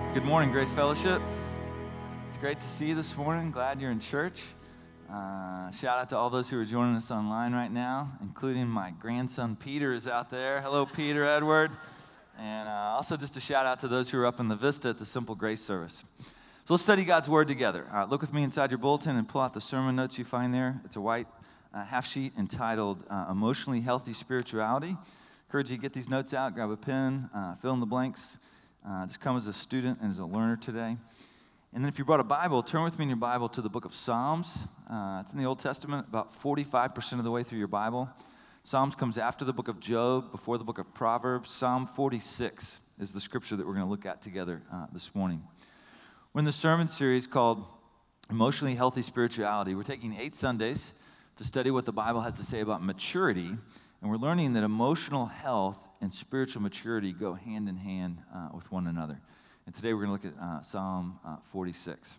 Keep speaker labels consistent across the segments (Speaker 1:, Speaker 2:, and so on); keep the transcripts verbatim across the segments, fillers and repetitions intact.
Speaker 1: Good morning, Grace Fellowship. It's great to see you this morning. Glad you're in church. Uh, shout out to all those who are joining us online right now, including my grandson Peter is out there. Hello, Peter Edward. And uh, also just a shout out to those who are up in the Vista at the Simple Grace service. So let's study God's Word together. Uh, look with me inside your bulletin and pull out the sermon notes you find there. It's a white uh, half sheet entitled uh, Emotionally Healthy Spirituality. Encourage you to get these notes out, grab a pen, uh, fill in the blanks. Uh, just come as a student and as a learner today. And then if you brought a Bible, turn with me in your Bible to the book of Psalms. Uh, it's in the Old Testament, about forty-five percent of the way through your Bible. Psalms comes after the book of Job, before the book of Proverbs. Psalm forty-six is the scripture that we're going to look at together uh, this morning. We're in the sermon series called Emotionally Healthy Spirituality. We're taking eight Sundays to study what the Bible has to say about maturity. And we're learning that emotional health and spiritual maturity go hand in hand uh, with one another. And today we're going to look at uh, Psalm uh, forty-six.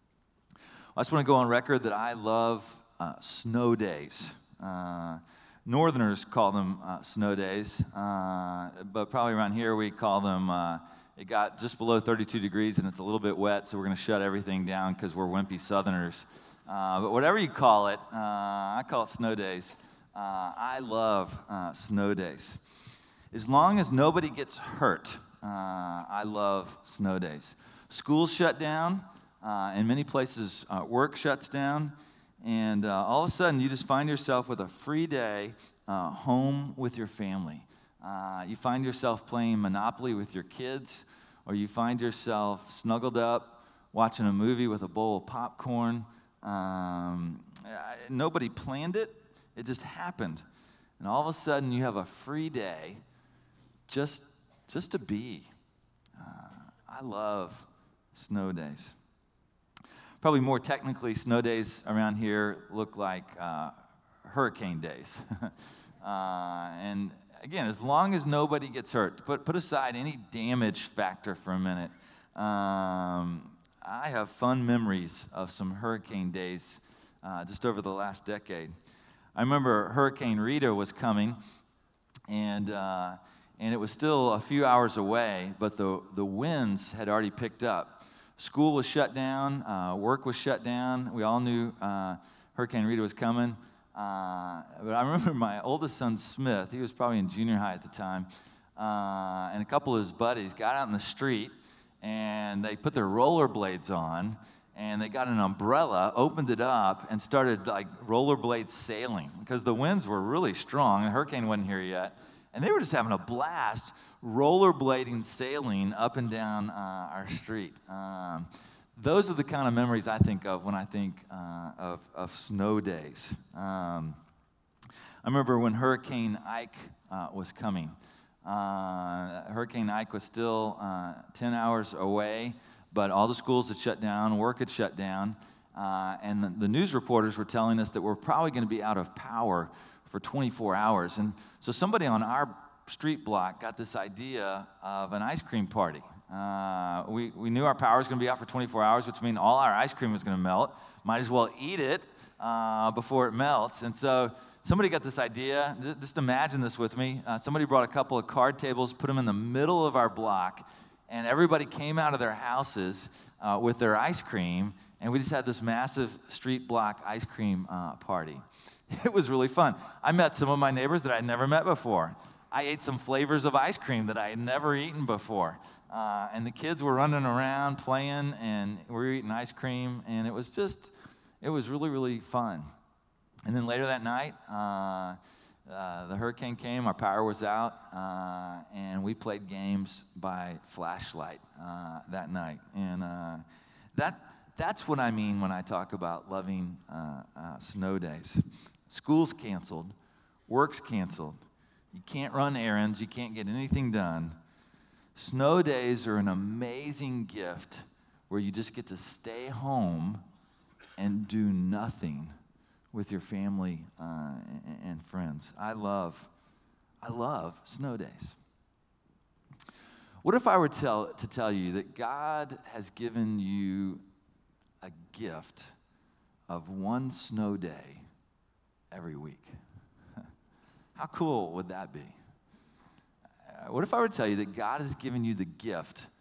Speaker 1: I just want to go on record that I love uh, snow days. Uh, Northerners call them uh, snow days, uh, but probably around here we call them, uh, it got just below thirty-two degrees and it's a little bit wet, so we're going to shut everything down because we're wimpy Southerners. Uh, but whatever you call it, uh, I call it snow days. Uh, I love uh, snow days. As long as nobody gets hurt, uh, I love snow days. Schools shut down. Uh, in many places, uh, work shuts down. And uh, all of a sudden, you just find yourself with a free day uh, home with your family. Uh, you find yourself playing Monopoly with your kids, or you find yourself snuggled up watching a movie with a bowl of popcorn. Um, nobody planned it. It just happened. And all of a sudden, you have a free day just, just to be. Uh, I love snow days. Probably more technically, snow days around here look like uh, hurricane days. uh, and again, as long as nobody gets hurt, put, put aside any damage factor for a minute, um, I have fun memories of some hurricane days uh, just over the last decade. I remember Hurricane Rita was coming, and uh, and it was still a few hours away, but the, the winds had already picked up. School was shut down, uh, work was shut down. We all knew uh, Hurricane Rita was coming. Uh, but I remember my oldest son, Smith, he was probably in junior high at the time, uh, and a couple of his buddies got out in the street, and they put their rollerblades on, and they got an umbrella, opened it up, and started like rollerblade sailing because the winds were really strong. The hurricane wasn't here yet. And they were just having a blast rollerblading, sailing up and down uh, our street. Um, those are the kind of memories I think of when I think uh, of, of snow days. Um, I remember when Hurricane Ike uh, was coming. Uh, Hurricane Ike was still uh, ten hours away. But all the schools had shut down, work had shut down, uh, and the, the news reporters were telling us that we're probably going to be out of power for twenty-four hours. And so somebody on our street block got this idea of an ice cream party. Uh, we, we knew our power was going to be out for twenty-four hours, which means all our ice cream was going to melt. Might as well eat it uh, before it melts. And so somebody got this idea. Just imagine this with me. Uh, somebody brought a couple of card tables, put them in the middle of our block, and everybody came out of their houses uh, with their ice cream, and we just had this massive street block ice cream uh, party. It was really fun. I met some of my neighbors that I had never met before. I ate some flavors of ice cream that I had never eaten before. Uh, and the kids were running around playing, and we were eating ice cream, and it was just, it was really, really fun. And then later that night, uh, Uh, the hurricane came, our power was out, uh, and we played games by flashlight uh, that night. And uh, that that's what I mean when I talk about loving uh, uh, snow days. School's canceled, work's canceled. You can't run errands, you can't get anything done. Snow days are an amazing gift where you just get to stay home and do nothing with your family uh, and friends. I love, I love snow days. What if I were tell, to tell you that God has given you a gift of one snow day every week? How cool would that be? What if I were to tell you that God has given you the gift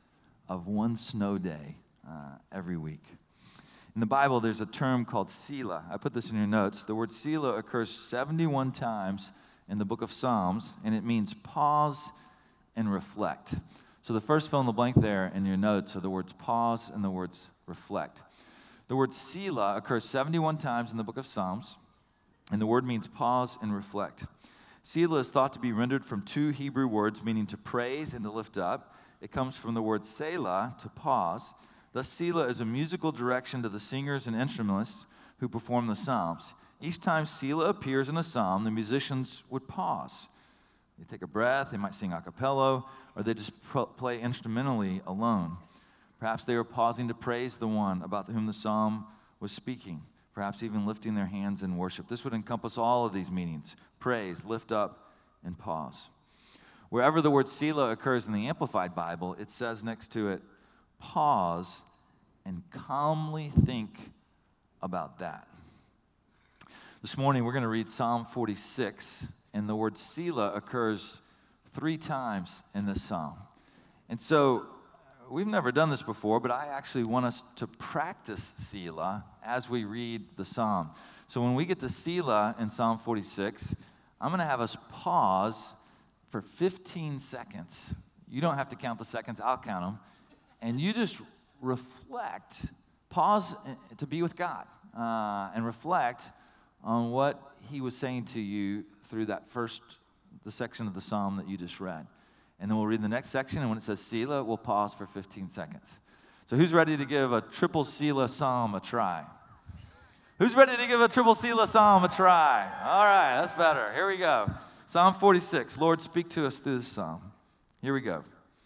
Speaker 1: of one snow day uh, every week. In the Bible, there's a term called Selah. I put this in your notes. The word Selah occurs seventy-one times in the book of Psalms, and it means pause and reflect. So the first fill in the blank there in your notes are the words pause and the words reflect. The word Selah occurs seventy-one times in the book of Psalms, and the word means pause and reflect. Selah is thought to be rendered from two Hebrew words meaning to praise and to lift up. It comes from the word Selah, to pause. Thus, Selah is a musical direction to the singers and instrumentalists who perform the psalms. Each time Selah appears in a psalm, the musicians would pause. They take a breath, they might sing a cappella, or they just pro- play instrumentally alone. Perhaps they were pausing to praise the one about whom the psalm was speaking, perhaps even lifting their hands in worship. This would encompass all of these meanings: praise, lift up, and pause. Wherever the word Selah occurs in the Amplified Bible, it says next to it, pause and calmly think about that. This morning we're going to read Psalm forty-six, and the word Selah occurs three times in this psalm. And so we've never done this before, but I actually want us to practice Selah as we read the psalm. So when we get to Selah in Psalm forty-six, I'm going to have us pause for fifteen seconds. You don't have to count the seconds, I'll count them. And you just reflect, pause to be with God, uh, and reflect on what he was saying to you through that first, the section of the psalm that you just read. And then we'll read the next section, and when it says Selah, we'll pause for fifteen seconds. So who's ready to give a triple Selah psalm a try? Who's ready to give a triple Selah psalm a try? All right, that's better. Here we go. Psalm forty-six. Lord, speak to us through this psalm. Here we go.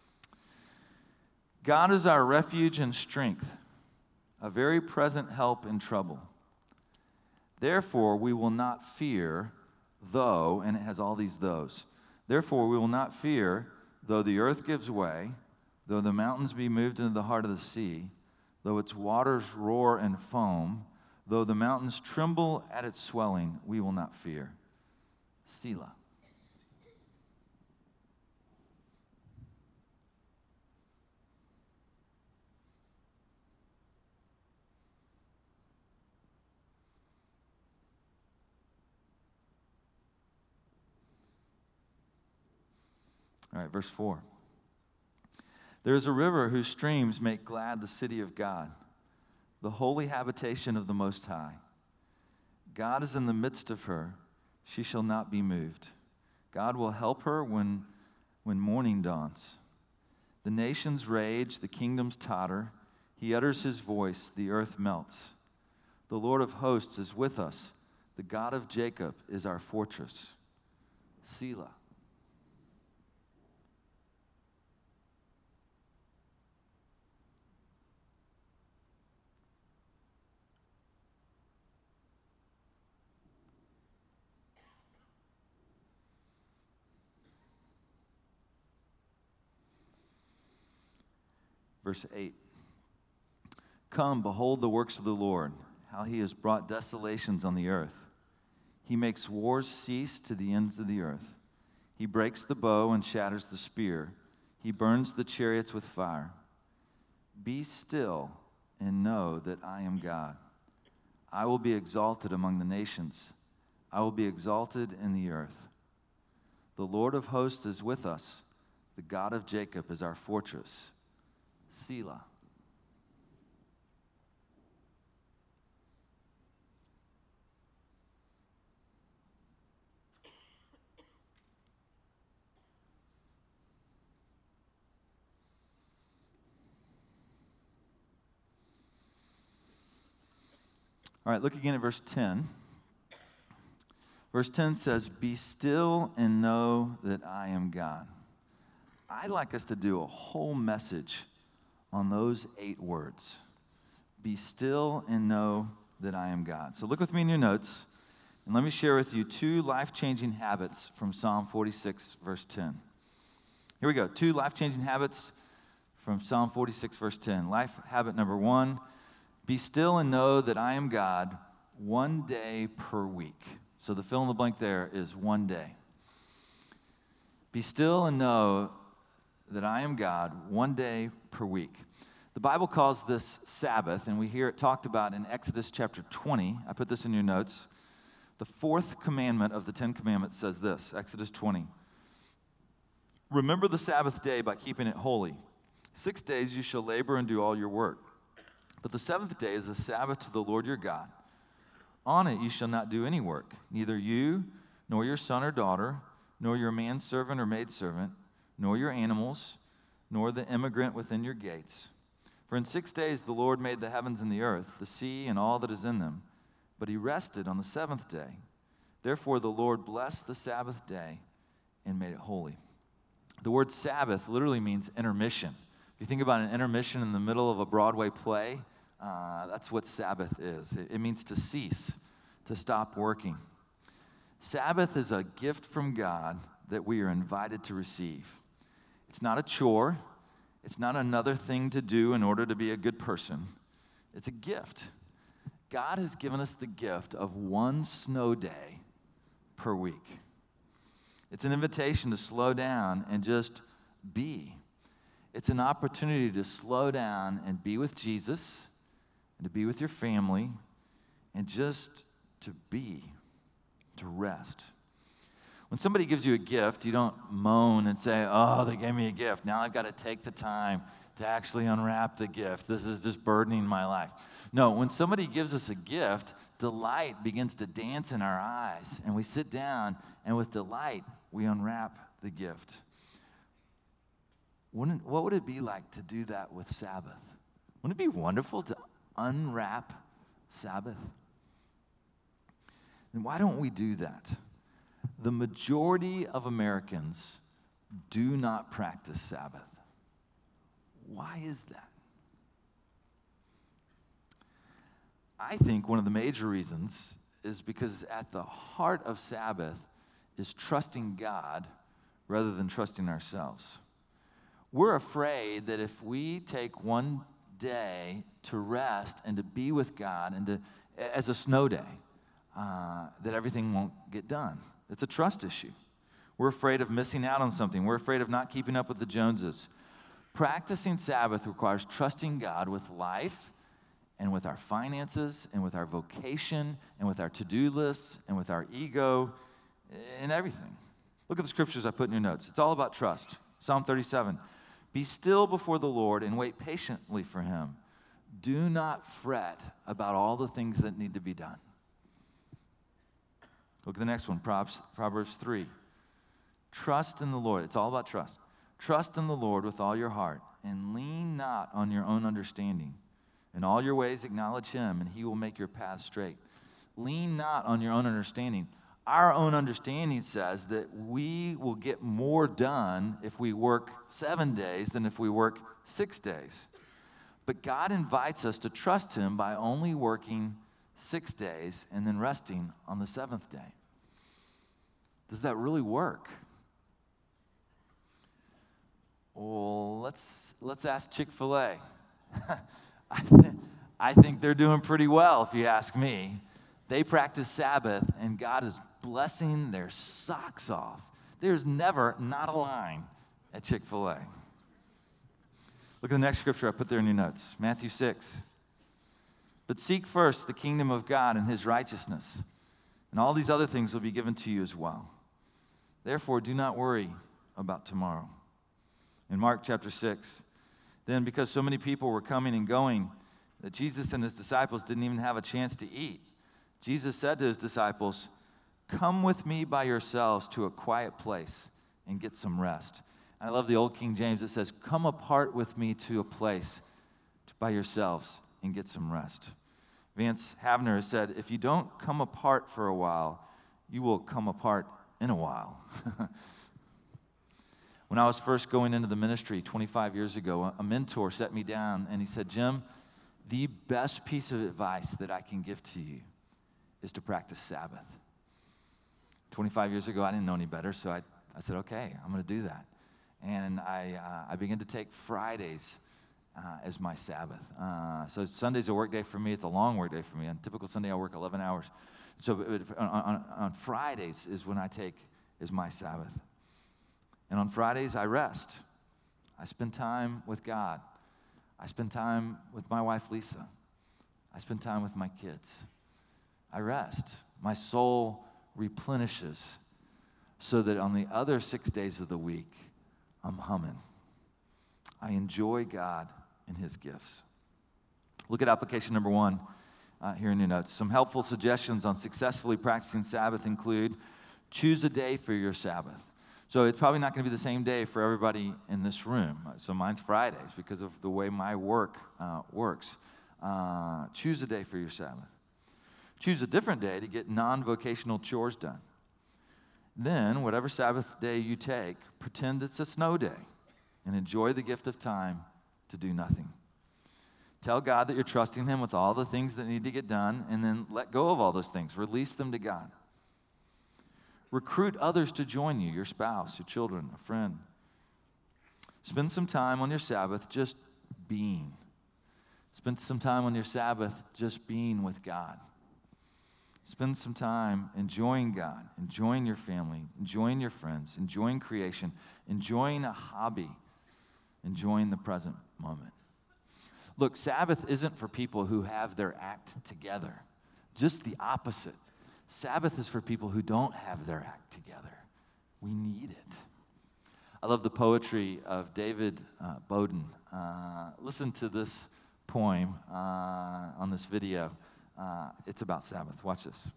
Speaker 1: God is our refuge and strength, a very present help in trouble. Therefore, we will not fear, though, and it has all these thous. Therefore, we will not fear, though the earth gives way, though the mountains be moved into the heart of the sea, though its waters roar and foam, though the mountains tremble at its swelling, we will not fear. Selah. All right, verse four. There is a river whose streams make glad the city of God, the holy habitation of the Most High. God is in the midst of her. She shall not be moved. God will help her when, when morning dawns. The nations rage, the kingdoms totter. He utters his voice, the earth melts. The Lord of hosts is with us. The God of Jacob is our fortress. Selah. Verse eight. Come, behold the works of the Lord, how he has brought desolations on the earth. He makes wars cease to the ends of the earth. He breaks the bow and shatters the spear. He burns the chariots with fire. Be still and know that I am God. I will be exalted among the nations. I will be exalted in the earth. The Lord of hosts is with us. The God of Jacob is our fortress. Selah. All right, look again at verse ten. Verse ten says, "Be still and know that I am God." I'd like us to do a whole message on those eight words. Be still and know that I am God. So look with me in your notes, and let me share with you two life-changing habits from Psalm forty-six, verse ten. Here we go. Two life-changing habits from Psalm forty-six, verse ten. Life habit number one, be still and know that I am God one day per week. So the fill in the blank there is one day. Be still and know that I am God one day per week. The Bible calls this Sabbath, and we hear it talked about in Exodus chapter twenty. I put this in your notes. The fourth commandment of the Ten Commandments says this, Exodus twenty. Remember the Sabbath day by keeping it holy. Six days you shall labor and do all your work. But the seventh day is a Sabbath to the Lord your God. On it you shall not do any work, neither you, nor your son or daughter, nor your manservant or maidservant, nor your animals, nor the immigrant within your gates. For in six days the Lord made the heavens and the earth, the sea and all that is in them, but he rested on the seventh day. Therefore the Lord blessed the Sabbath day and made it holy. The word Sabbath literally means intermission. If you think about an intermission in the middle of a Broadway play, uh, that's what Sabbath is. It, it means to cease, to stop working. Sabbath is a gift from God that we are invited to receive. It's not a chore. It's not another thing to do in order to be a good person. It's a gift. God has given us the gift of one snow day per week. It's an invitation to slow down and just be. It's an opportunity to slow down and be with Jesus and to be with your family and just to be, to rest. When somebody gives you a gift, you don't moan and say, oh, they gave me a gift. Now I've got to take the time to actually unwrap the gift. This is just burdening my life. No, when somebody gives us a gift, delight begins to dance in our eyes. And we sit down, and with delight, we unwrap the gift. Wouldn't, what would it be like to do that with Sabbath? Wouldn't it be wonderful to unwrap Sabbath? And why don't we do that? The majority of Americans do not practice Sabbath. Why is that? I think one of the major reasons is because at the heart of Sabbath is trusting God rather than trusting ourselves. We're afraid that if we take one day to rest and to be with God and to, as a snow day, uh, that everything won't get done. It's a trust issue. We're afraid of missing out on something. We're afraid of not keeping up with the Joneses. Practicing Sabbath requires trusting God with life and with our finances and with our vocation and with our to-do lists and with our ego and everything. Look at the scriptures I put in your notes. It's all about trust. Psalm thirty-seven. Be still before the Lord and wait patiently for him. Do not fret about all the things that need to be done. Look at the next one, Proverbs three. Trust in the Lord. It's all about trust. Trust in the Lord with all your heart and lean not on your own understanding. In all your ways acknowledge him and he will make your path straight. Lean not on your own understanding. Our own understanding says that we will get more done if we work seven days than if we work six days. But God invites us to trust him by only working six days and then resting on the seventh day. Does that really work? Well, let's let's ask Chick-fil-A. I, th- I think they're doing pretty well, if you ask me. They practice Sabbath, and God is blessing their socks off. There's never not a line at Chick-fil-A. Look at the next scripture I put there in your notes, Matthew six. But seek first the kingdom of God and his righteousness, and all these other things will be given to you as well. Therefore, do not worry about tomorrow. In Mark chapter six, then because so many people were coming and going, that Jesus and his disciples didn't even have a chance to eat, Jesus said to his disciples, come with me by yourselves to a quiet place and get some rest. I love the old King James. It says, come apart with me to a place by yourselves and get some rest. Vance Havner has said, if you don't come apart for a while, you will come apart in a while. When I was first going into the ministry twenty-five years ago, a mentor set me down and he said, Jim, the best piece of advice that I can give to you is to practice Sabbath. twenty-five years ago, I didn't know any better, so I, I said, okay, I'm going to do that. And I, uh, I began to take Fridays uh, as my Sabbath. Uh, so Sunday's a work day for me. It's a long work day for me. On a typical Sunday, I work eleven hours. So on, on, on Fridays is when I take is my Sabbath. And on Fridays, I rest. I spend time with God. I spend time with my wife, Lisa. I spend time with my kids. I rest. My soul replenishes so that on the other six days of the week, I'm humming. I enjoy God and his gifts. Look at application number one uh, here in your notes. Some helpful suggestions on successfully practicing Sabbath include choose a day for your Sabbath. So it's probably not going to be the same day for everybody in this room. So mine's Fridays because of the way my work uh, works. Uh, choose a day for your Sabbath. Choose a different day to get non-vocational chores done. Then, whatever Sabbath day you take, pretend it's a snow day and enjoy the gift of time to do nothing. Tell God that you're trusting him with all the things that need to get done, and then let go of all those things. Release them to God. Recruit others to join you, your spouse, your children, a friend. Spend some time on your Sabbath just being. Spend some time on your Sabbath just being with God. Spend some time enjoying God, enjoying your family, enjoying your friends, enjoying creation, enjoying a hobby, enjoying the present moment. Look, Sabbath isn't for people who have their act together. Just the opposite. Sabbath is for people who don't have their act together. We need it. I love the poetry of David uh, Bowden. Uh, listen to this poem uh, on this video. Uh, it's about Sabbath. Watch this.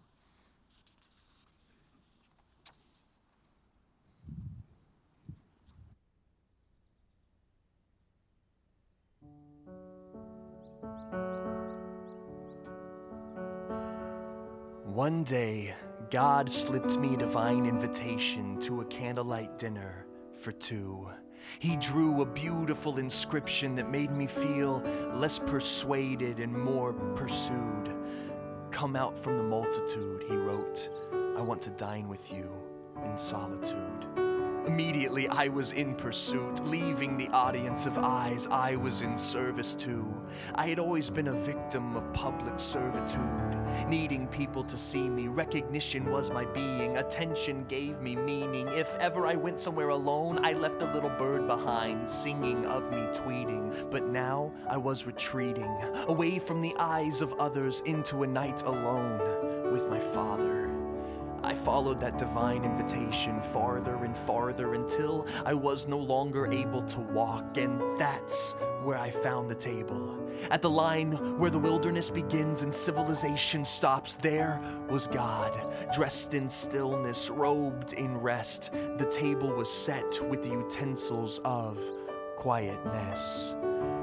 Speaker 2: One day, God slipped me a divine invitation to a candlelight dinner for two. He drew a beautiful inscription that made me feel less persuaded and more pursued. Come out from the multitude, he wrote. I want to dine with you in solitude. Immediately I was in pursuit, leaving the audience of eyes I was in service to. I had always been a victim of public servitude, needing people to see me. Recognition was my being, attention gave me meaning. If ever I went somewhere alone, I left a little bird behind, singing of me tweeting. But now I was retreating, away from the eyes of others, into a night alone with my Father. I followed that divine invitation farther and farther until I was no longer able to walk, and that's where I found the table. At the line where the wilderness begins and civilization stops, there was God, dressed in stillness, robed in rest. The table was set with the utensils of quietness.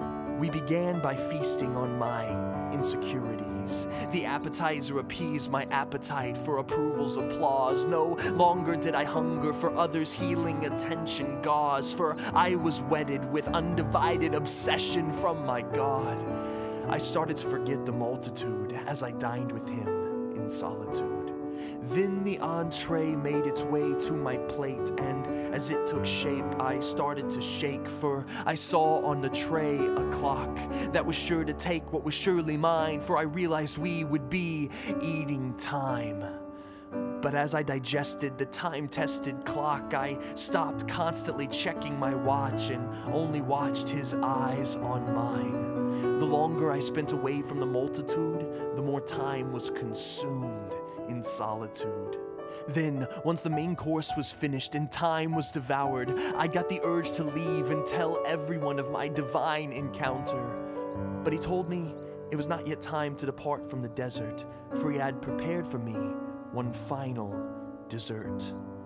Speaker 2: We began by feasting on my insecurities. The appetizer appeased my appetite for approval's applause. No longer did I hunger for others' healing attention gauze, for I was wedded with undivided obsession from my God. I started to forget the multitude as I dined with him in solitude. Then the entree made its way to my plate, and as it took shape, I started to shake, for I saw on the tray a clock that was sure to take what was surely mine, for I realized we would be eating time. But as I digested the time-tested clock, I stopped constantly checking my watch and only watched his eyes on mine. The longer I spent away from the multitude, the more time was consumed in solitude. Then, once the main course was finished and time was devoured, I got the urge to leave and tell everyone of my divine encounter. But he told me it was not yet time to depart from the desert, for he had prepared for me one final dessert.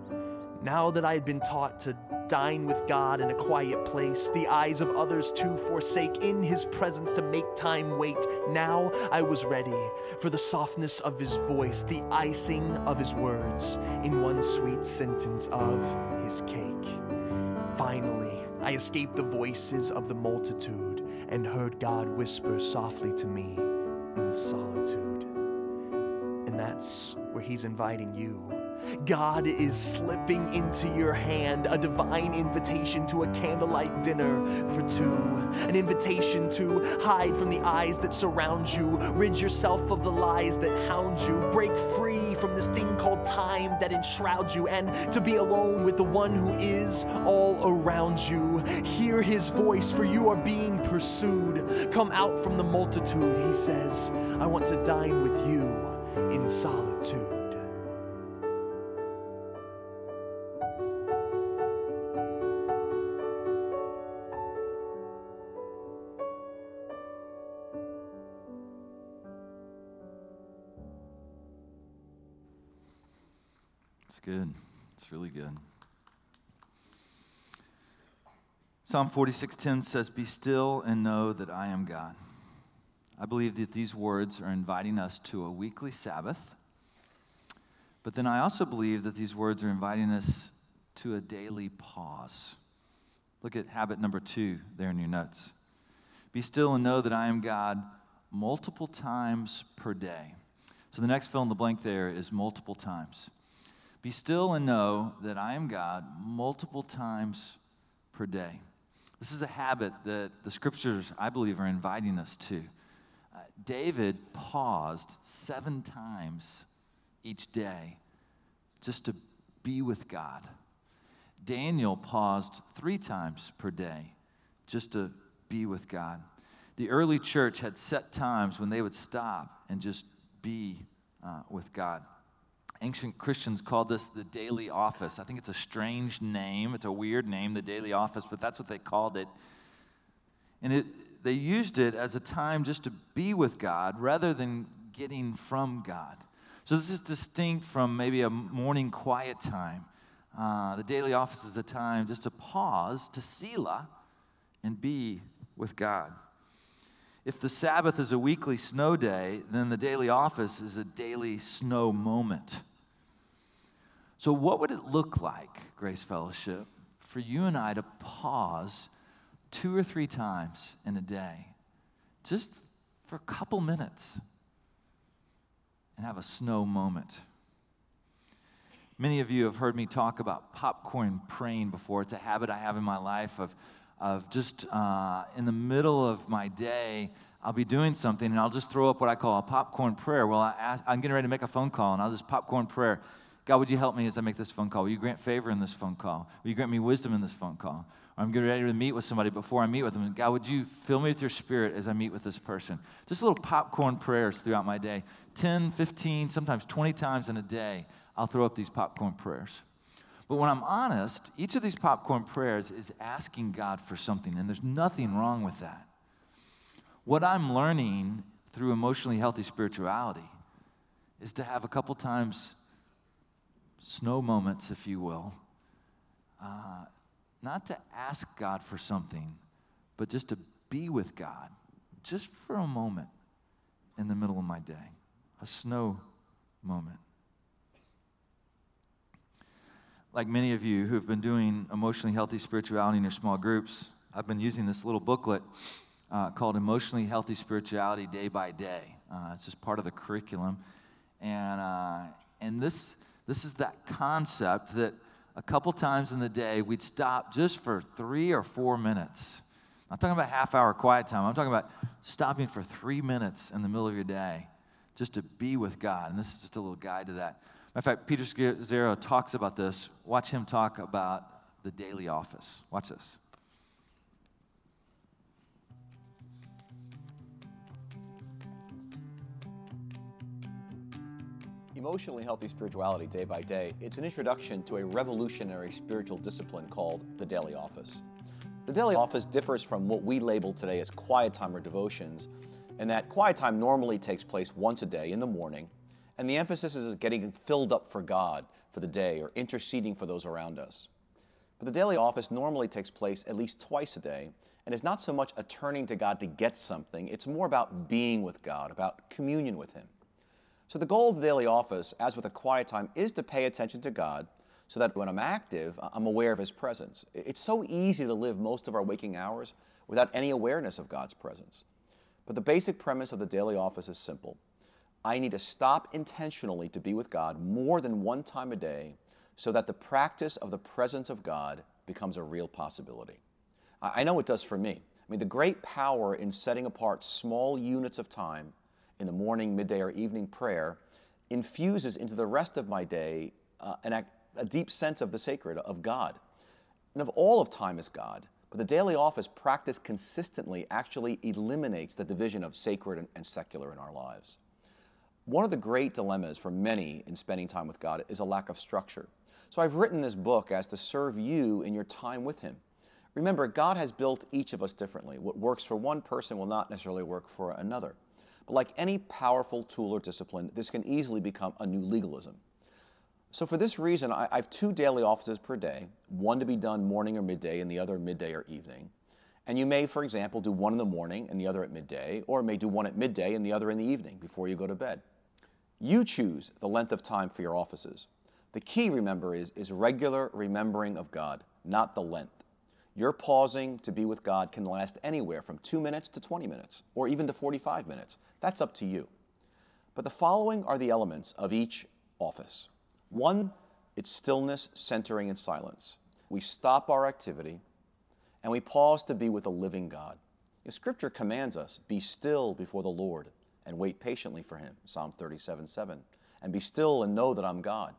Speaker 2: Now that I had been taught to dine with God in a quiet place, the eyes of others to forsake, in his presence to make time wait, now I was ready for the softness of his voice, the icing of his words, in one sweet sentence of his cake. Finally, I escaped the voices of the multitude and heard God whisper softly to me in solitude. And that's where he's inviting you. God is slipping into your hand a divine invitation to a candlelight dinner for two. an invitation to hide from the eyes that surround you, rid yourself of the lies that hound you, break free from this thing called time that enshrouds you, and to be alone with the one who is all around you. Hear his voice, for you are being pursued. Come out from the multitude, he says. I want to dine with you in solitude.
Speaker 1: It's good. It's really good. Psalm forty-six ten says, "Be still and know that I am God." I believe that these words are inviting us to a weekly Sabbath, but then I also believe that these words are inviting us to a daily pause. Look at habit number two there in your notes. Be still and know that I am God multiple times per day. So the next fill in the blank there is multiple times. Be still and know that I am God multiple times per day. This is a habit that the scriptures, I believe, are inviting us to. Uh, David paused seven times each day just to be with God. Daniel paused three times per day just to be with God. The early church had set times when they would stop and just be uh, with God. Ancient Christians called this the daily office. I think it's a strange name. It's a weird name, the daily office, but that's what they called it. And it, they used it as a time just to be with God rather than getting from God. So this is distinct from maybe a morning quiet time. Uh, the daily office is a time just to pause, to Selah, and be with God. If the Sabbath is a weekly snow day, then the daily office is a daily snow moment. So what would it look like, Grace Fellowship, for you and I to pause two or three times in a day, just for a couple minutes, and have a snow moment? Many of you have heard me talk about popcorn praying before. It's a habit I have in my life of, of just uh, in the middle of my day, I'll be doing something, and I'll just throw up what I call a popcorn prayer. Well, I ask, I'm getting ready to make a phone call, and I'll just popcorn prayer. God, would you help me as I make this phone call? Will you grant favor in this phone call? Will you grant me wisdom in this phone call? Or I'm getting ready to meet with somebody. Before I meet with them, God, would you fill me with your spirit as I meet with this person? Just little popcorn prayers throughout my day. ten, fifteen, sometimes twenty times in a day, I'll throw up these popcorn prayers. But when I'm honest, each of these popcorn prayers is asking God for something, and there's nothing wrong with that. What I'm learning through emotionally healthy spirituality is to have a couple times snow moments, if you will, uh, not to ask God for something, but just to be with God, just for a moment in the middle of my day, a snow moment. Like many of you who have been doing emotionally healthy spirituality in your small groups, I've been using this little booklet uh, called Emotionally Healthy Spirituality Day by Day. Uh, it's just part of the curriculum. And uh, and this this is that concept that a couple times in the day we'd stop just for three or four minutes. I'm talking about half hour quiet time. I'm talking about stopping for three minutes in the middle of your day just to be with God. And this is just a little guide to that. Matter of fact, Peter Scazzero talks about this. Watch him talk about the daily office. Watch this.
Speaker 3: Emotionally Healthy Spirituality Day by Day, it's an introduction to a revolutionary spiritual discipline called the daily office. The daily office differs from what we label today as quiet time or devotions, in that quiet time normally takes place once a day in the morning, and the emphasis is getting filled up for God for the day or interceding for those around us. But the daily office normally takes place at least twice a day, and it's not so much a turning to God to get something, it's more about being with God, about communion with Him. So the goal of the daily office, as with a quiet time, is to pay attention to God so that when I'm active, I'm aware of His presence. It's so easy to live most of our waking hours without any awareness of God's presence. But the basic premise of the daily office is simple. I need to stop intentionally to be with God more than one time a day so that the practice of the presence of God becomes a real possibility. I know it does for me. I mean, the great power in setting apart small units of time in the morning, midday, or evening prayer infuses into the rest of my day uh, an, a deep sense of the sacred, of God. And of all of time is God, but the daily office practiced consistently actually eliminates the division of sacred and, and secular in our lives. One of the great dilemmas for many in spending time with God is a lack of structure. So I've written this book as to serve you in your time with Him. Remember, God has built each of us differently. What works for one person will not necessarily work for another. But like any powerful tool or discipline, this can easily become a new legalism. So for this reason, I have two daily offices per day, one to be done morning or midday and the other midday or evening. And you may, for example, do one in the morning and the other at midday, or may do one at midday and the other in the evening before you go to bed. You choose the length of time for your offices. The key, remember, is, is regular remembering of God, not the length. Your pausing to be with God can last anywhere from two minutes to twenty minutes, or even to forty-five minutes. That's up to you. But the following are the elements of each office. One, it's stillness, centering, and silence. We stop our activity, and we pause to be with a living God. You know, Scripture commands us, be still before the Lord, and wait patiently for Him, Psalm thirty-seven seven. And be still and know that I'm God.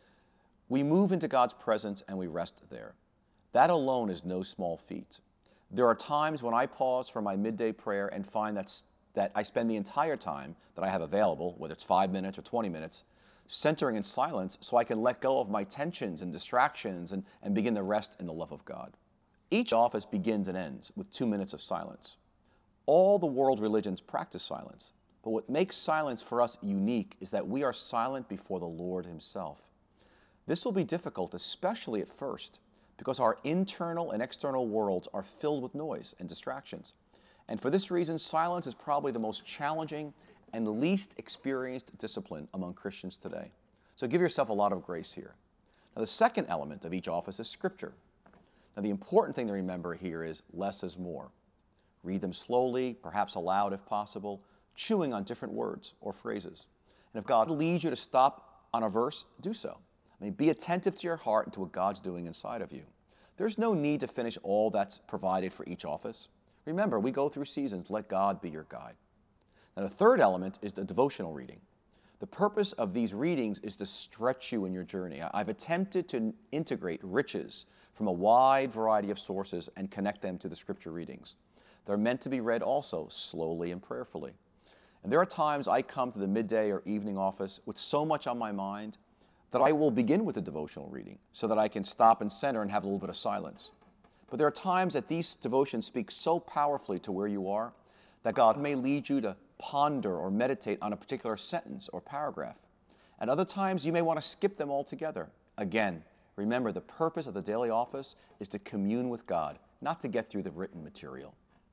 Speaker 3: We move into God's presence and we rest there. That alone is no small feat. There are times when I pause for my midday prayer and find that's, that I spend the entire time that I have available, whether it's five minutes or twenty minutes, centering in silence so I can let go of my tensions and distractions and, and begin to rest in the love of God. Each office begins and ends with two minutes of silence. All the world religions practice silence, but what makes silence for us unique is that we are silent before the Lord Himself. This will be difficult, especially at first, because our internal and external worlds are filled with noise and distractions. And for this reason, silence is probably the most challenging and least experienced discipline among Christians today. So give yourself a lot of grace here. Now, the second element of each office is Scripture. Now, the important thing to remember here is less is more. Read them slowly, perhaps aloud if possible, chewing on different words or phrases. And if God leads you to stop on a verse, do so. I mean, be attentive to your heart and to what God's doing inside of you. There's no need to finish all that's provided for each office. Remember, we go through seasons. Let God be your guide. Now, the third element is the devotional reading. The purpose of these readings is to stretch you in your journey. I've attempted to integrate riches from a wide variety of sources and connect them to the Scripture readings. They're meant to be read also slowly and prayerfully. And there are times I come to the midday or evening office with so much on my mind that I will begin with a devotional reading so that I can stop and center and have a little bit of silence. But there are times that these devotions speak so powerfully to where you are that God may lead you to ponder or meditate on a particular sentence or paragraph. At other times, you may want to skip them altogether. Again, remember, the purpose of the daily office is to commune with God, not to get through the written material.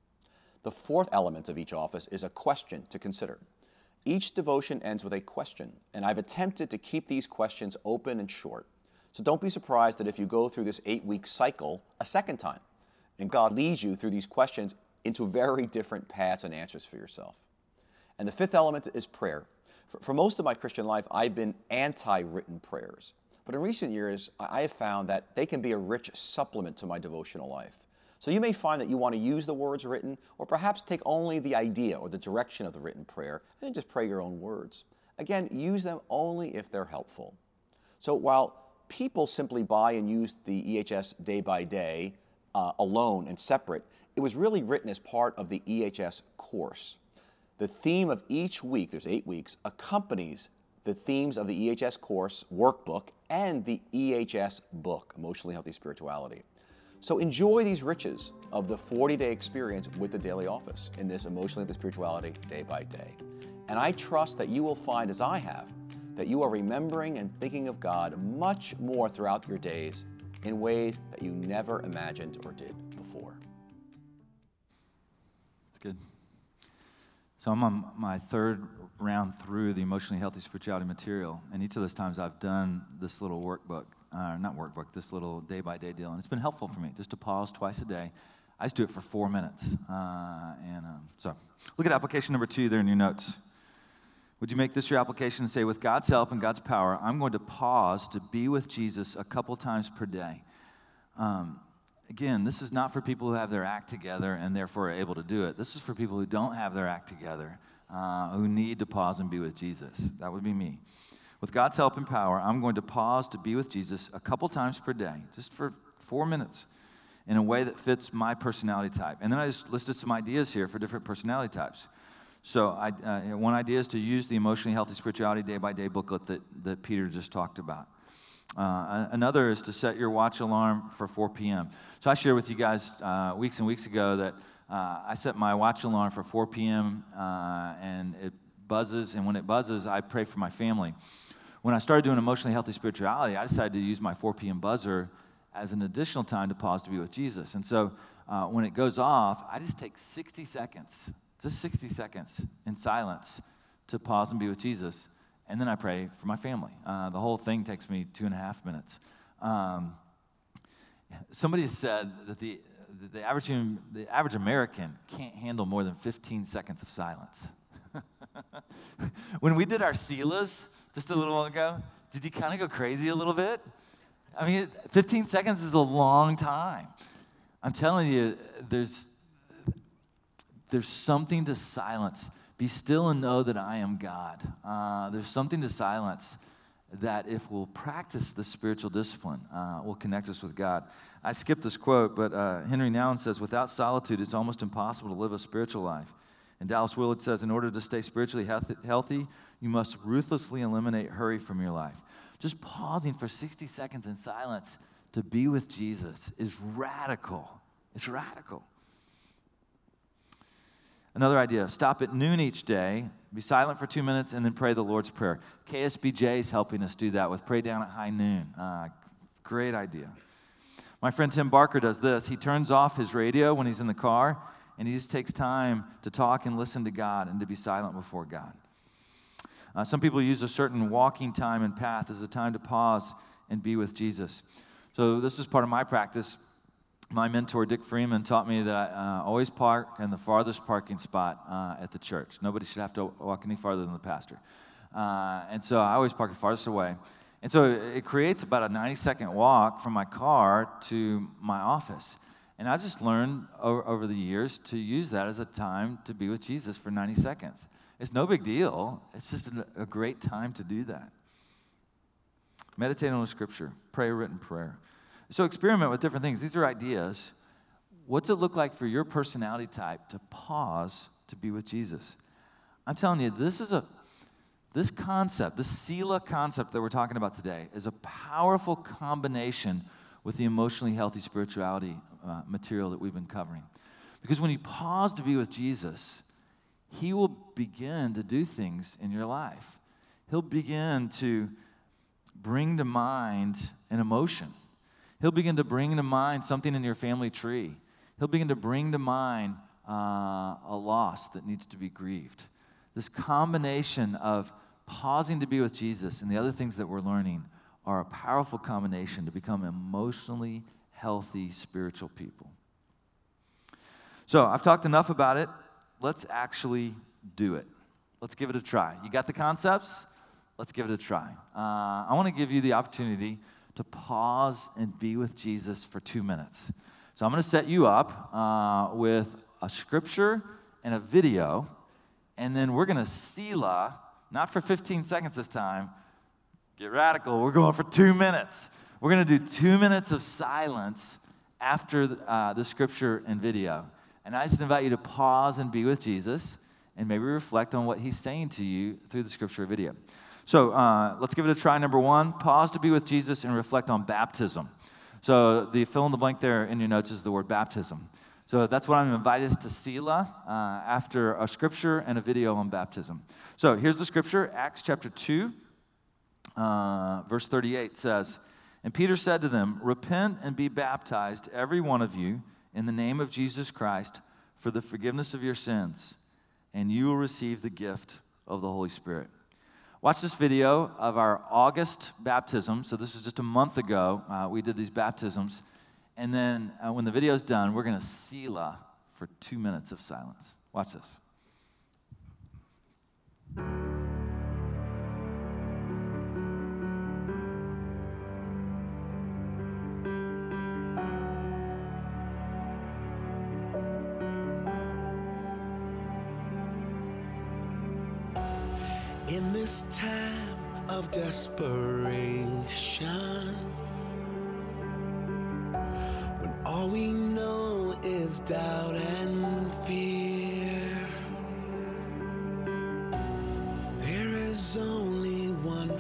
Speaker 3: The fourth element of each office is a question to consider. Each devotion ends with a question, and I've attempted to keep these questions open and short. So don't be surprised that if you go through this eight-week cycle a second time, and God leads you through these questions into very different paths and answers for yourself. And the fifth element is prayer. For, for most of my Christian life, I've been anti-written prayers. But in recent years, I have found that they can be a rich supplement to my devotional life. So you may find that you want to use the words written, or perhaps take only the idea or the direction of the written prayer, and then just pray your own words. Again, use them only if they're helpful. So while people simply buy and use the E H S Day by Day uh, alone and separate, it was really written as part of the E H S course. The theme of each week, there's eight weeks, accompanies the themes of the E H S course workbook and the E H S book, Emotionally Healthy Spirituality. So enjoy these riches of the forty-day experience with the Daily Office in this Emotionally Healthy Spirituality day by day. And I trust that you will find, as I have, that you are remembering and thinking of God much more throughout your days in ways that you never imagined or did before.
Speaker 1: That's good. So I'm on my third round through the Emotionally Healthy Spirituality material, and each of those times I've done this little workbook, uh, not workbook, this little day-by-day deal, and it's been helpful for me just to pause twice a day. I just do it for four minutes. Uh, and um, so look at application number two there in your notes. Would you make this your application and say, with God's help and God's power, I'm going to pause to be with Jesus a couple times per day. Um, again, this is not for people who have their act together and therefore are able to do it. This is for people who don't have their act together, uh, who need to pause and be with Jesus. That would be me. With God's help and power, I'm going to pause to be with Jesus a couple times per day, just for four minutes, in a way that fits my personality type. And then I just listed some ideas here for different personality types. So I, uh, one idea is to use the Emotionally Healthy Spirituality Day-by-Day booklet that, that Peter just talked about. Uh, another is to set your watch alarm for four p.m. So I shared with you guys uh, weeks and weeks ago that uh, I set my watch alarm for four p.m. Uh, and it buzzes, and when it buzzes, I pray for my family. When I started doing Emotionally Healthy Spirituality, I decided to use my four p.m. buzzer as an additional time to pause to be with Jesus. And so uh, when it goes off, I just take sixty seconds, just sixty seconds in silence to pause and be with Jesus. And then I pray for my family. Uh, the whole thing takes me two and a half minutes. Um, somebody said that the, the, average human, the average American can't handle more than fifteen seconds of silence. When we did our Selahs just a little while ago, did you kind of go crazy a little bit? I mean, fifteen seconds is a long time. I'm telling you, there's, there's something to silence. Be still and know that I am God. Uh, there's something to silence that if we'll practice the spiritual discipline, uh, will connect us with God. I skipped this quote, but uh, Henry Nouwen says, without solitude, it's almost impossible to live a spiritual life. And Dallas Willard says, in order to stay spiritually healthy, you must ruthlessly eliminate hurry from your life. Just pausing for sixty seconds in silence to be with Jesus is radical. It's radical. Another idea, stop at noon each day, be silent for two minutes, and then pray the Lord's Prayer. K S B J is helping us do that with Pray Down at High Noon. Uh, great idea. My friend Tim Barker does this. He turns off his radio when he's in the car, and he just takes time to talk and listen to God and to be silent before God. Uh, some people use a certain walking time and path as a time to pause and be with Jesus. So this is part of my practice. My mentor, Dick Freeman, taught me that I uh, always park in the farthest parking spot uh, at the church. Nobody should have to walk any farther than the pastor. Uh, and so I always park the farthest away. And so it creates about a ninety-second walk from my car to my office. And I've just learned over, over the years to use that as a time to be with Jesus for ninety seconds. It's no big deal. It's just a, a great time to do that. Meditate on the Scripture. Pray a written prayer. So experiment with different things. These are ideas. What's it look like for your personality type to pause to be with Jesus? I'm telling you, this is a this concept, this Selah concept that we're talking about today, is a powerful combination with the emotionally healthy spirituality uh, material that we've been covering. Because when you pause to be with Jesus, He will begin to do things in your life. He'll begin to bring to mind an emotion. He'll begin to bring to mind something in your family tree. He'll begin to bring to mind uh, a loss that needs to be grieved. This combination of pausing to be with Jesus and the other things that we're learning are a powerful combination to become emotionally healthy spiritual people. So I've talked enough about it. Let's actually do it. Let's give it a try. You got the concepts? Let's give it a try. Uh, I want to give you the opportunity to pause and be with Jesus for two minutes. So I'm going to set you up uh, with a scripture and a video, and then we're going to Selah, not for fifteen seconds this time. Get radical. We're going for two minutes. We're going to do two minutes of silence after the, uh, the scripture and video. And I just invite you to pause and be with Jesus and maybe reflect on what He's saying to you through the scripture or video. So uh, let's give it a try. Number one, pause to be with Jesus and reflect on baptism. So the fill in the blank there in your notes is the word baptism. So that's what I'm invited to Selah uh, after a scripture and a video on baptism. So here's the scripture, Acts chapter two, uh, verse thirty-eight says, "And Peter said to them, repent and be baptized, every one of you, in the name of Jesus Christ, for the forgiveness of your sins, and you will receive the gift of the Holy Spirit." Watch this video of our August baptism. So this is just a month ago. Uh, we did these baptisms. And then uh, when the video's done, we're going to Selah for two minutes of silence. Watch this.
Speaker 4: In this time of desperation, when all we know is doubt and fear, there is only one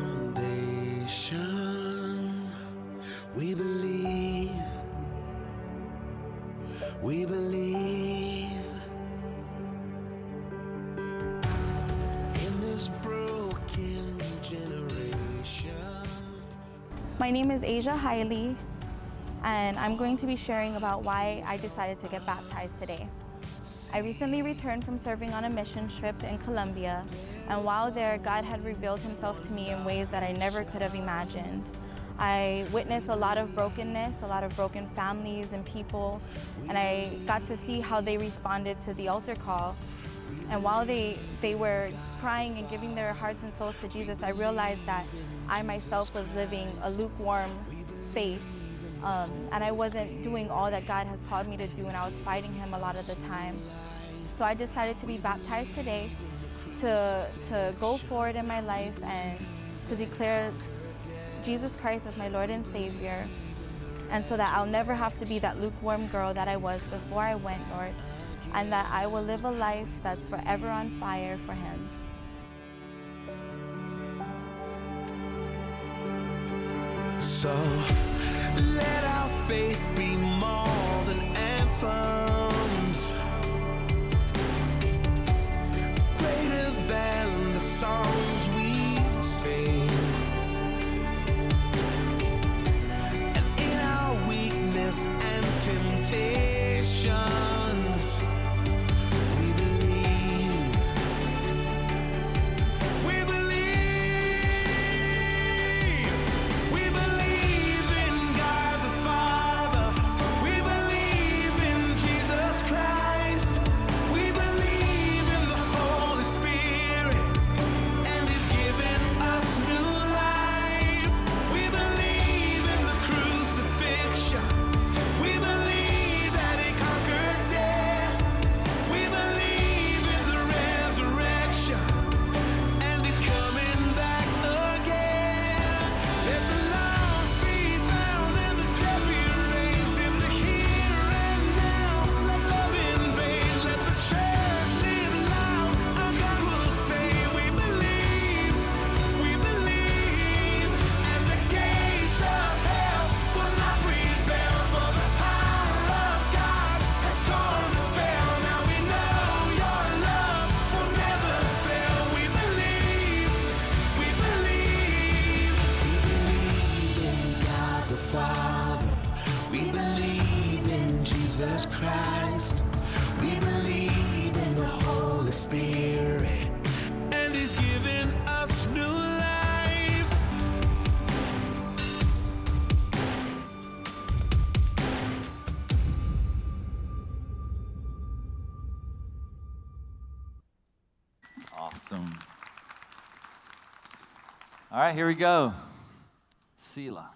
Speaker 4: foundation. We believe, we believe. In this broken generation.
Speaker 5: My name is Asia Hiley, and I'm going to be sharing about why I decided to get baptized today. I recently returned from serving on a mission trip in Colombia, and while there, God had revealed himself to me in ways that I never could have imagined. I witnessed a lot of brokenness, a lot of broken families and people, and I got to see how they responded to the altar call. And while they, they were crying and giving their hearts and souls to Jesus, I realized that I myself was living a lukewarm faith. Um, and I wasn't doing all that God has called me to do, and I was fighting him a lot of the time. So I decided to be baptized today to, to go forward in my life and to declare Jesus Christ as my Lord and Savior, and so that I'll never have to be that lukewarm girl that I was before I went, Lord, and that I will live a life that's forever on fire for him.
Speaker 4: So let our faith be more than anthems, greater than the songs we sing. And in our weakness and temptations, we believe, we believe, we believe in God the Father, we believe in Jesus Christ, we believe in the Holy Spirit, and he's given us new life. We believe in the crucifixion, we believe that he conquered death, we believe in the resurrection, and he's coming back again. Let the lost be found and the dead be raised in the here and now. Let love invade, let the church live loud. Our God will say, we believe, we believe, and the gates of hell will not prevail, for the power of God has torn the veil. Now we know your love will never fail. We believe, we believe, we believe in God the Father, we believe in Jesus Christ, we believe in the Holy Spirit, and he's given us new life.
Speaker 1: Awesome. All right, here we go. Selah.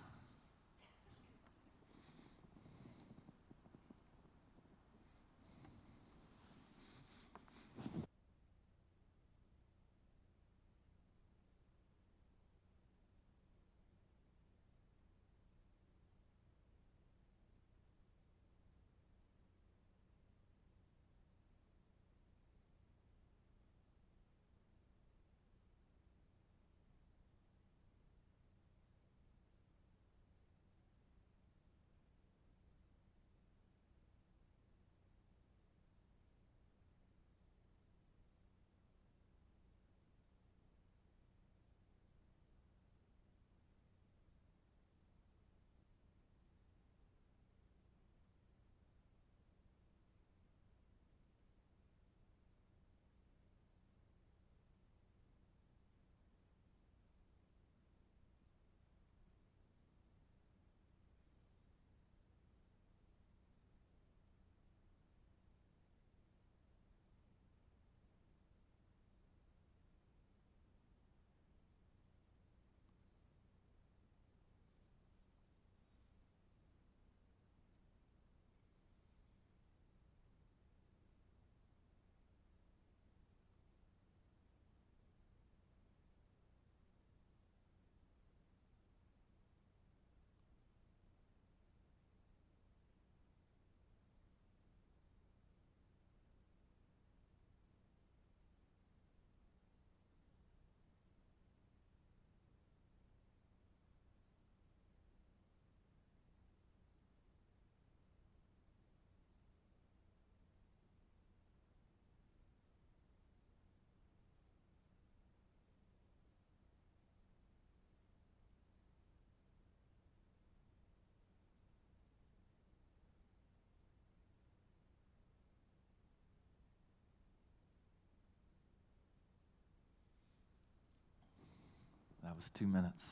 Speaker 1: was two minutes.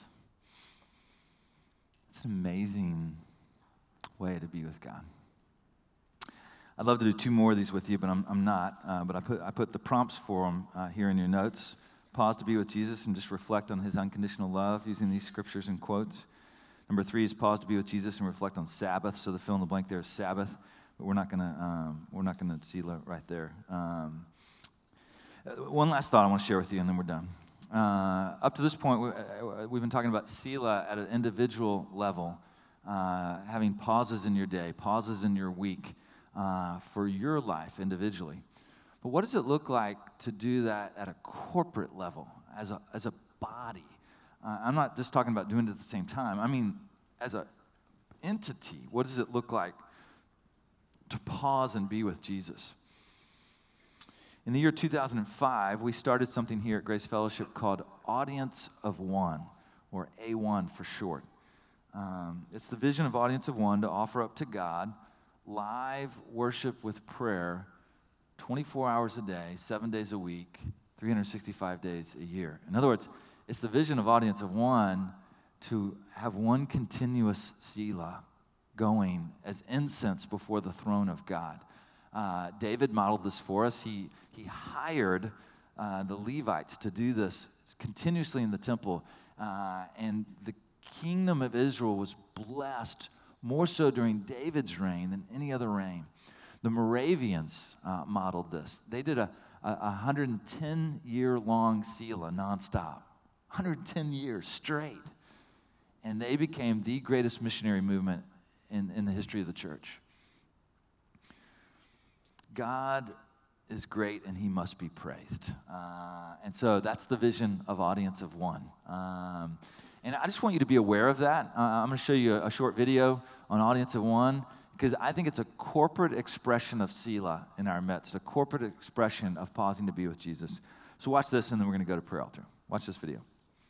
Speaker 1: It's an amazing way to be with God. I'd love to do two more of these with you, but I'm, I'm not. Uh, but I put, I put the prompts for them uh, here in your notes. Pause to be with Jesus and just reflect on his unconditional love using these scriptures and quotes. Number three is pause to be with Jesus and reflect on Sabbath. So the fill in the blank there is Sabbath, but we're not gonna um, we're not gonna see that right there. Um, one last thought I want to share with you, and then we're done. Uh, up to this point, we, uh, we've been talking about Selah at an individual level, uh, having pauses in your day, pauses in your week uh, for your life individually. But what does it look like to do that at a corporate level, as a as a body? Uh, I'm not just talking about doing it at the same time. I mean, as an entity, what does it look like to pause and be with Jesus? In the year two thousand five, we started something here at Grace Fellowship called Audience of One, or A one for short. Um, it's the vision of Audience of One to offer up to God live worship with prayer twenty-four hours a day, seven days a week, three hundred sixty-five days a year. In other words, it's the vision of Audience of One to have one continuous Selah going as incense before the throne of God. Uh, David modeled this for us. He, he hired uh, the Levites to do this continuously in the temple, uh, and the kingdom of Israel was blessed more so during David's reign than any other reign. The Moravians uh, modeled this. They did a, a one hundred ten year long Selah nonstop. one hundred ten years straight. And they became the greatest missionary movement in, in the history of the church. God is great and he must be praised. Uh, and so that's the vision of Audience of One. Um, and I just want you to be aware of that. Uh, I'm going to show you a, a short video on Audience of One, because I think it's a corporate expression of Selah in our midst, a corporate expression of pausing to be with Jesus. So watch this, and then we're going to go to prayer altar. Watch this video.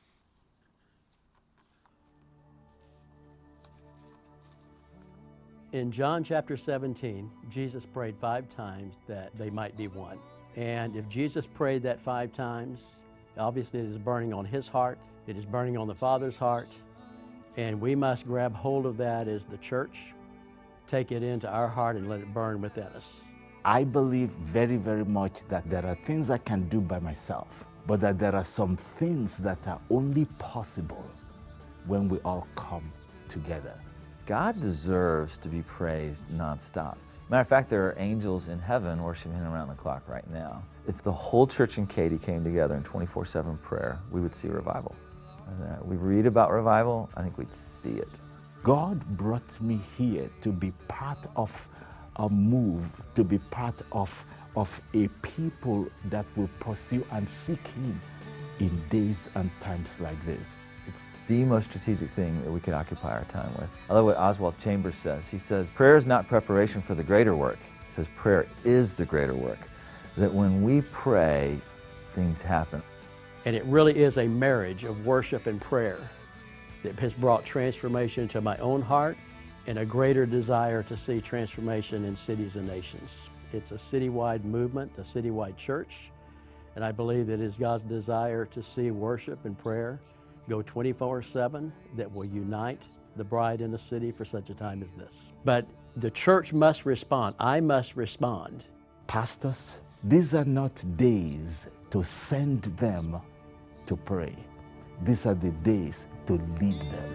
Speaker 6: In John chapter seventeen, Jesus prayed five times that they might be one. And if Jesus prayed that five times, obviously it is burning on his heart, it is burning on the Father's heart, and we must grab hold of that as the church, take it into our heart and let it burn within us.
Speaker 7: I believe very, very much that there are things I can do by myself, but that there are some things that are only possible when we all come together.
Speaker 8: God deserves to be praised nonstop. Matter of fact, there are angels in heaven worshiping him around the clock right now. If the whole church in Katy came together in twenty-four seven prayer, we would see revival. And, uh, we read about revival, I think we'd see it.
Speaker 7: God brought me here to be part of a move, to be part of, of a people that will pursue and seek him in days and times like this.
Speaker 8: It's the most strategic thing that we could occupy our time with. I love what Oswald Chambers says. He says, prayer is not preparation for the greater work. He says, prayer is the greater work. That when we pray, things happen.
Speaker 6: And it really is a marriage of worship and prayer that has brought transformation to my own heart and a greater desire to see transformation in cities and nations. It's a citywide movement, a citywide church, and I believe that it is God's desire to see worship and prayer go twenty-four seven that will unite the bride in the city for such a time as this. But the church must respond. I must respond.
Speaker 7: Pastors, these are not days to send them to pray. These are the days to lead them.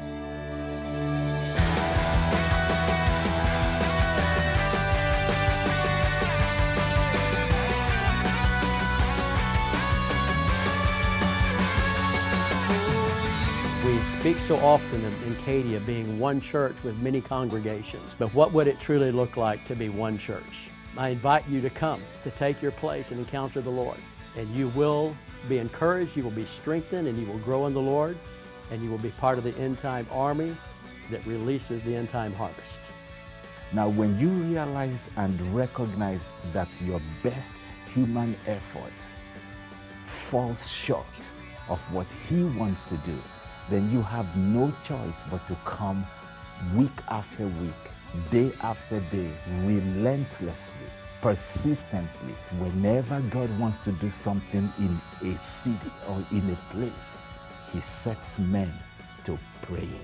Speaker 6: We speak so often in, in Katy of being one church with many congregations, but what would it truly look like to be one church? I invite you to come, to take your place and encounter the Lord, and you will be encouraged, you will be strengthened, and you will grow in the Lord, and you will be part of the end-time army that releases the end-time harvest.
Speaker 7: Now, when you realize and recognize that your best human efforts falls short of what he wants to do, then you have no choice but to come week after week, day after day, relentlessly, persistently. Whenever God wants to do something in a city or in a place, he sets men to praying.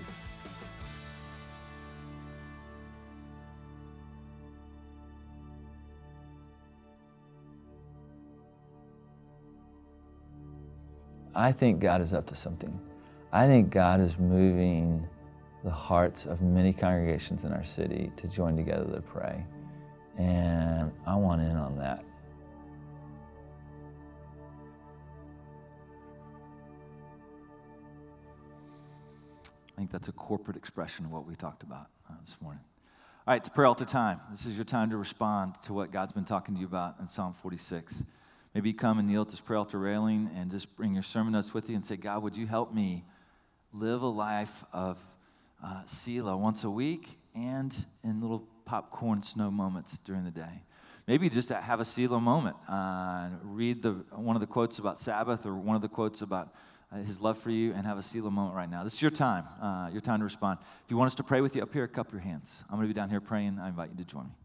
Speaker 8: I think God is up to something. I think God is moving the hearts of many congregations in our city to join together to pray. And I want in on that.
Speaker 1: I think that's a corporate expression of what we talked about uh, this morning. All right, it's prayer altar time. This is your time to respond to what God's been talking to you about in Psalm forty-six. Maybe you come and kneel at this prayer altar railing and just bring your sermon notes with you and say, God, would you help me live a life of uh, Selah once a week and in little popcorn snow moments during the day. Maybe just have a Selah moment. Uh, read the one of the quotes about Sabbath or one of the quotes about uh, his love for you and have a Selah moment right now. This is your time, uh, your time to respond. If you want us to pray with you up here, cup your hands. I'm going to be down here praying. I invite you to join me.